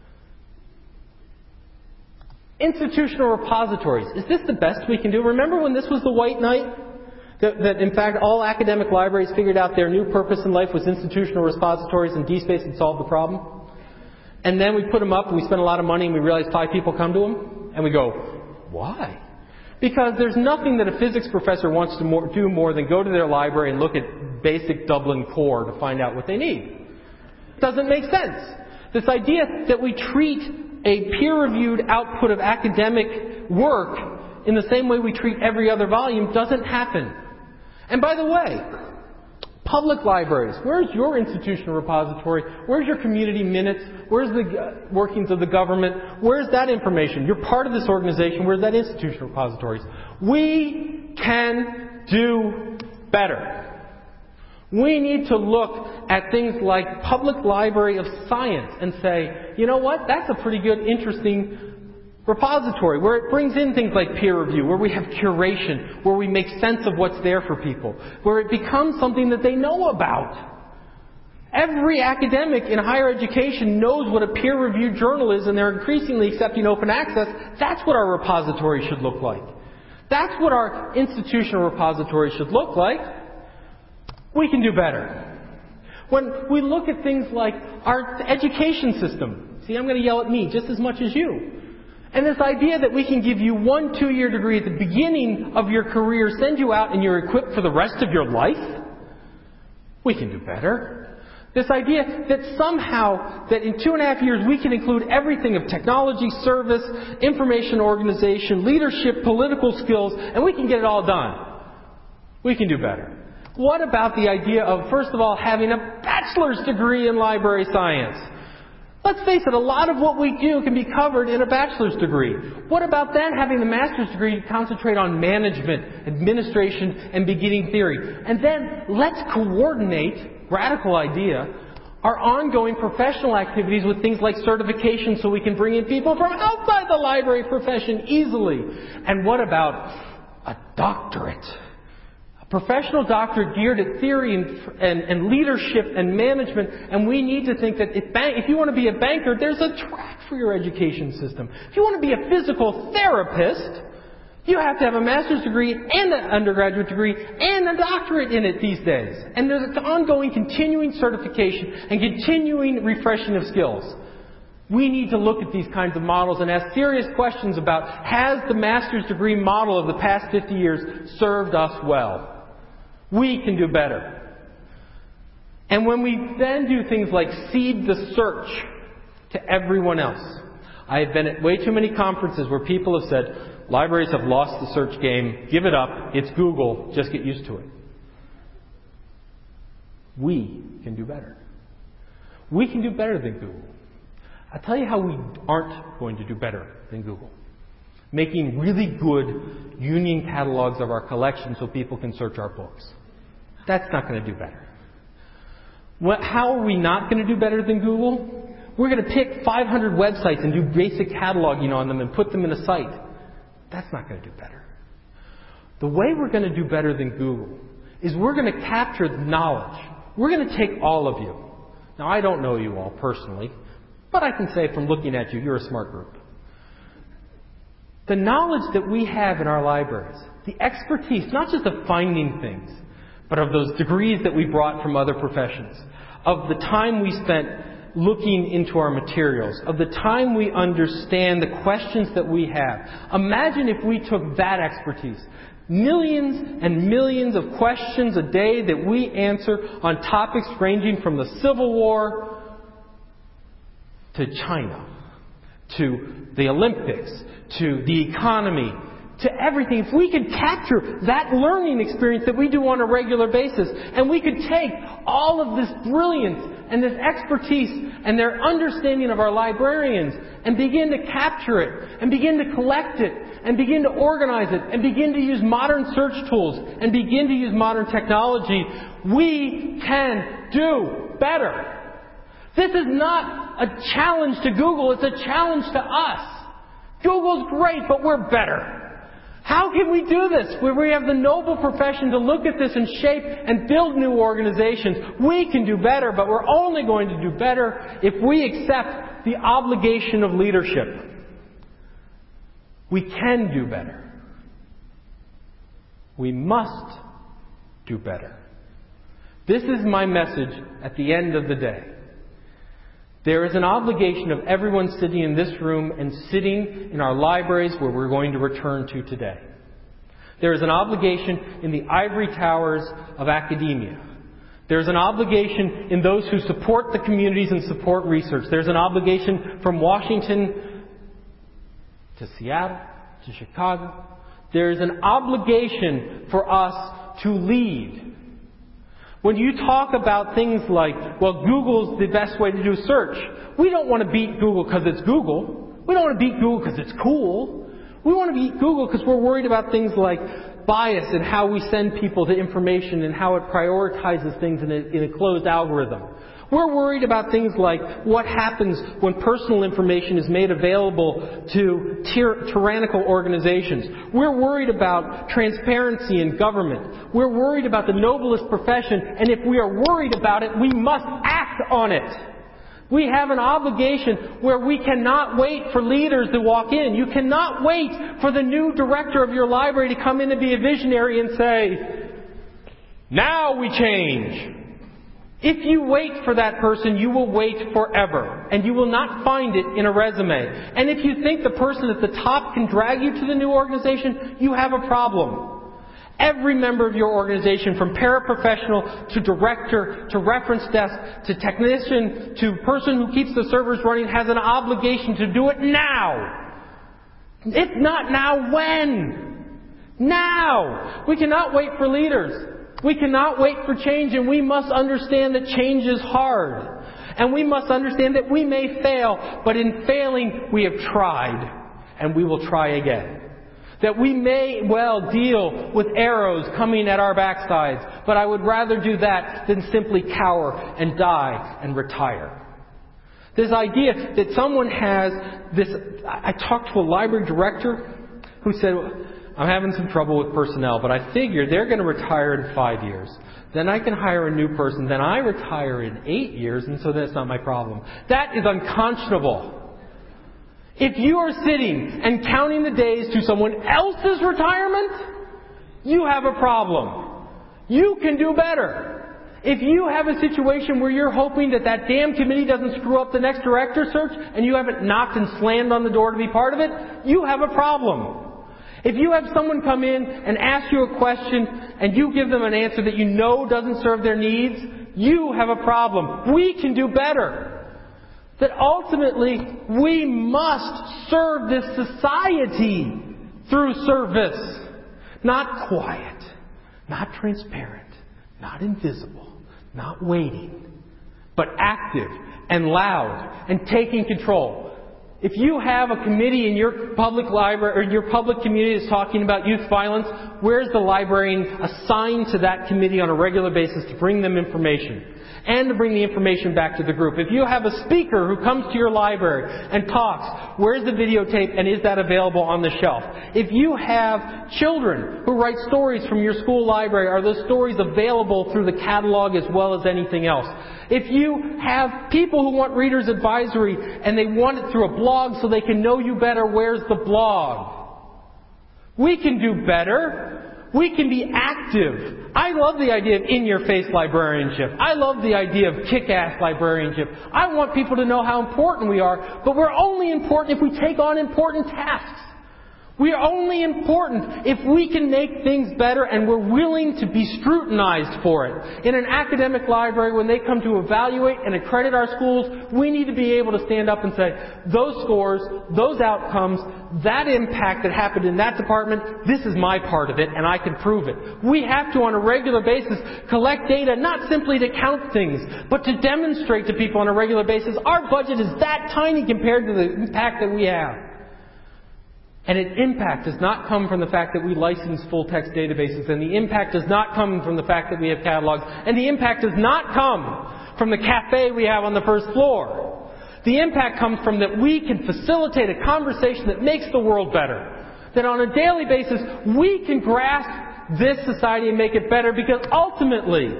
Institutional repositories. Is this the best we can do? Remember when this was the white knight? That, that in fact all academic libraries figured out their new purpose in life was institutional repositories and DSpace had solved the problem? And then we put them up and we spent a lot of money and we realized five people come to them? And we go, why? Because there's nothing that a physics professor wants to more, do more than go to their library and look at basic Dublin core to find out what they need. It doesn't make sense. This idea that we treat a peer-reviewed output of academic work in the same way we treat every other volume doesn't happen. And by the way, public libraries, where's your institutional repository? Where's your community minutes? Where's the workings of the government? Where's that information? You're part of this organization. Where's that institutional repositories? We can do better. We need to look at things like Public Library of Science and say, you know what? That's a pretty good, interesting repository where it brings in things like peer review, where we have curation, where we make sense of what's there for people, where it becomes something that they know about. Every academic in higher education knows what a peer-reviewed journal is, and they're increasingly accepting open access. That's what our repository should look like. That's what our institutional repository should look like. We can do better. When we look at things like our education system, see, I'm going to yell at me just as much as you. And this idea that we can give you one two-year degree at the beginning of your career, send you out, and you're equipped for the rest of your life, we can do better. This idea that somehow, that in two and a half years we can include everything of technology, service, information organization, leadership, political skills, and we can get it all done. We can do better. What about the idea of, first of all, having a bachelor's degree in library science? Let's face it, a lot of what we do can be covered in a bachelor's degree. What about then having the master's degree to concentrate on management, administration, and beginning theory? And then let's coordinate, radical idea, our ongoing professional activities with things like certification so we can bring in people from outside the library profession easily. And what about a doctorate? Professional doctorate geared at theory and, and, and leadership and management, and we need to think that if, bank, if you want to be a banker, there's a track for your education system. If you want to be a physical therapist, you have to have a master's degree and an undergraduate degree and a doctorate in it these days. And there's an ongoing continuing certification and continuing refreshing of skills. We need to look at these kinds of models and ask serious questions about, has the master's degree model of the past fifty years served us well? We can do better. And when we then do things like seed the search to everyone else. I have been at way too many conferences where people have said, libraries have lost the search game, give it up, it's Google, just get used to it. We can do better. We can do better than Google. I'll tell you how we aren't going to do better than Google. Making really good union catalogs of our collection so people can search our books. That's not going to do better. What, how are we not going to do better than Google? We're going to pick five hundred websites and do basic cataloging on them and put them in a site. That's not going to do better. The way we're going to do better than Google is we're going to capture the knowledge. We're going to take all of you. Now, I don't know you all personally, but I can say from looking at you, you're a smart group. The knowledge that we have in our libraries, the expertise, not just of finding things, but of those degrees that we brought from other professions, of the time we spent looking into our materials, of the time we understand the questions that we have. Imagine if we took that expertise, millions and millions of questions a day that we answer on topics ranging from the Civil War to China, to the Olympics, to the economy, to everything. If we could capture that learning experience that we do on a regular basis, and we could take all of this brilliance and this expertise and their understanding of our librarians and begin to capture it and begin to collect it and begin to organize it and begin to use modern search tools and begin to use modern technology, we can do better. This is not a challenge to Google, it's a challenge to us. Google's great, but we're better. How can we do this? Where we have the noble profession to look at this and shape and build new organizations. We can do better, but we're only going to do better if we accept the obligation of leadership. We can do better. We must do better. This is my message at the end of the day. There is an obligation of everyone sitting in this room and sitting in our libraries where we're going to return to today. There is an obligation in the ivory towers of academia. There's an obligation in those who support the communities and support research. There's an obligation from Washington to Seattle to Chicago. There's an obligation for us to lead. When you talk about things like, well, Google's the best way to do search, we don't want to beat Google because it's Google. We don't want to beat Google because it's cool. We want to beat Google because we're worried about things like bias and how we send people to information and how it prioritizes things in a, in a closed algorithm. We're worried about things like what happens when personal information is made available to tyr- tyrannical organizations. We're worried about transparency in government. We're worried about the noblest profession, and if we are worried about it, we must act on it. We have an obligation where we cannot wait for leaders to walk in. You cannot wait for the new director of your library to come in and be a visionary and say, now we change. If you wait for that person, you will wait forever, and you will not find it in a resume. And if you think the person at the top can drag you to the new organization, you have a problem. Every member of your organization, from paraprofessional to director to reference desk to technician to person who keeps the servers running, has an obligation to do it now. If not now, when? Now! We cannot wait for leaders. We cannot wait for change, and we must understand that change is hard. And we must understand that we may fail, but in failing, we have tried, and we will try again. That we may well deal with arrows coming at our backsides, but I would rather do that than simply cower and die and retire. This idea that someone has this... I talked to a library director who said, I'm having some trouble with personnel, but I figure they're going to retire in five years. Then I can hire a new person. Then I retire in eight years, and so that's not my problem. That is unconscionable. If you are sitting and counting the days to someone else's retirement, you have a problem. You can do better. If you have a situation where you're hoping that that damn committee doesn't screw up the next director search and you haven't knocked and slammed on the door to be part of it, you have a problem. If you have someone come in and ask you a question and you give them an answer that you know doesn't serve their needs, you have a problem. We can do better. That ultimately we must serve this society through service. Not quiet, not transparent, not invisible, not waiting, but active and loud and taking control. If you have a committee in your public library or your public community that's talking about youth violence, where's the librarian assigned to that committee on a regular basis to bring them information and to bring the information back to the group? If you have a speaker who comes to your library and talks, where's the videotape and is that available on the shelf? If you have children who write stories from your school library, are those stories available through the catalog as well as anything else? If you have people who want readers advisory and they want it through a blog so they can know you better, where's the blog? We can do better. We can be active. I love the idea of in-your-face librarianship. I love the idea of kick-ass librarianship. I want people to know how important we are, but we're only important if we take on important tasks. We are only important if we can make things better and we're willing to be scrutinized for it. In an academic library, when they come to evaluate and accredit our schools, we need to be able to stand up and say, those scores, those outcomes, that impact that happened in that department, this is my part of it and I can prove it. We have to, on a regular basis, collect data not simply to count things, but to demonstrate to people on a regular basis, our budget is that tiny compared to the impact that we have. And its impact does not come from the fact that we license full-text databases, and the impact does not come from the fact that we have catalogs, and the impact does not come from the cafe we have on the first floor. The impact comes from that we can facilitate a conversation that makes the world better. That on a daily basis, we can grasp this society and make it better, because ultimately,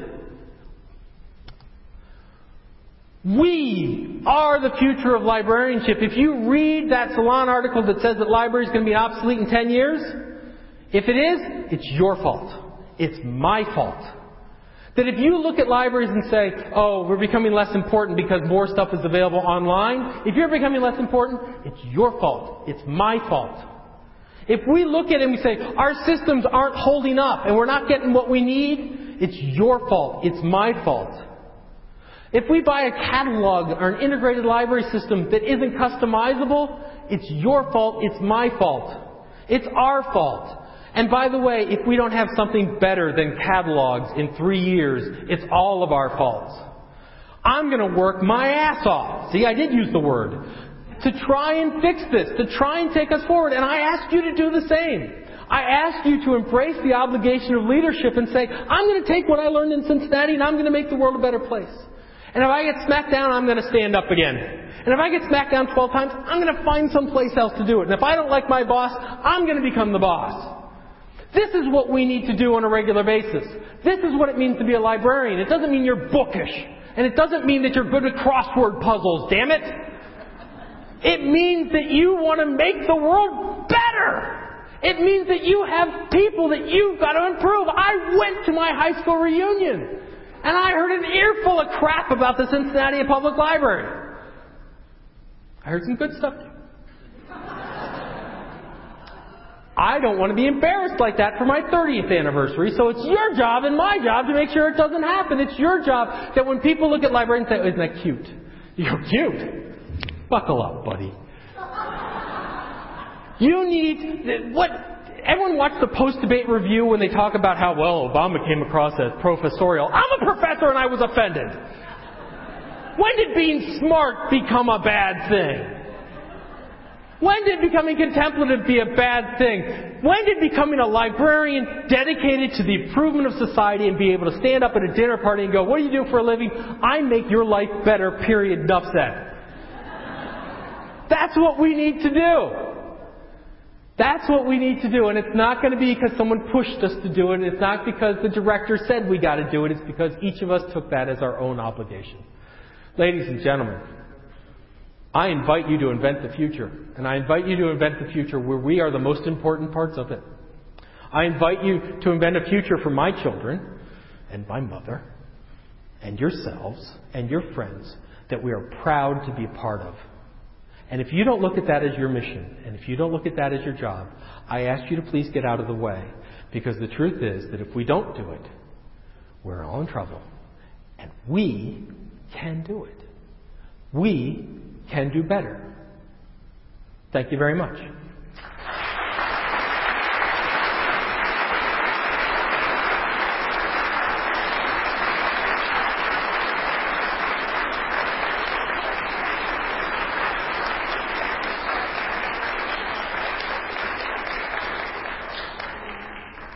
we are the future of librarianship. If you read that Salon article that says that library is going to be obsolete in ten years, if it is, it's your fault. It's my fault. That if you look at libraries and say, oh, we're becoming less important because more stuff is available online, if you're becoming less important, it's your fault. It's my fault. If we look at it and we say, our systems aren't holding up and we're not getting what we need, it's your fault. It's my fault. If we buy a catalog or an integrated library system that isn't customizable, it's your fault, it's my fault. It's our fault. And by the way, if we don't have something better than catalogs in three years, it's all of our faults. I'm going to work my ass off. See, I did use the word. To try and fix this, to try and take us forward. And I ask you to do the same. I ask you to embrace the obligation of leadership and say, I'm going to take what I learned in Cincinnati and I'm going to make the world a better place. And if I get smacked down, I'm going to stand up again. And if I get smacked down twelve times, I'm going to find some place else to do it. And if I don't like my boss, I'm going to become the boss. This is what we need to do on a regular basis. This is what it means to be a librarian. It doesn't mean you're bookish. And it doesn't mean that you're good at crossword puzzles, damn it. It means that you want to make the world better. It means that you have people that you've got to improve. I went to my high school reunion. And I heard an earful of crap about the Cincinnati Public Library. I heard some good stuff too. I don't want to be embarrassed like that for my thirtieth anniversary, so it's your job and my job to make sure it doesn't happen. It's your job that when people look at librarians and say, oh, isn't that cute? You're cute. Buckle up, buddy. You need... What... everyone watch the post-debate review when they talk about how, well, Obama came across as professorial. I'm a professor and I was offended. When did being smart become a bad thing? When did becoming contemplative be a bad thing? When did becoming a librarian dedicated to the improvement of society and be able to stand up at a dinner party and go, what do you do for a living? I make your life better, period, enough said. That's what we need to do. That's what we need to do. And it's not going to be because someone pushed us to do it. It's not because the director said we got to do it. It's because each of us took that as our own obligation. Ladies and gentlemen, I invite you to invent the future. And I invite you to invent the future where we are the most important parts of it. I invite you to invent a future for my children and my mother and yourselves and your friends that we are proud to be a part of. And if you don't look at that as your mission, and if you don't look at that as your job, I ask you to please get out of the way. Because the truth is that if we don't do it, we're all in trouble. And we can do it. We can do better. Thank you very much.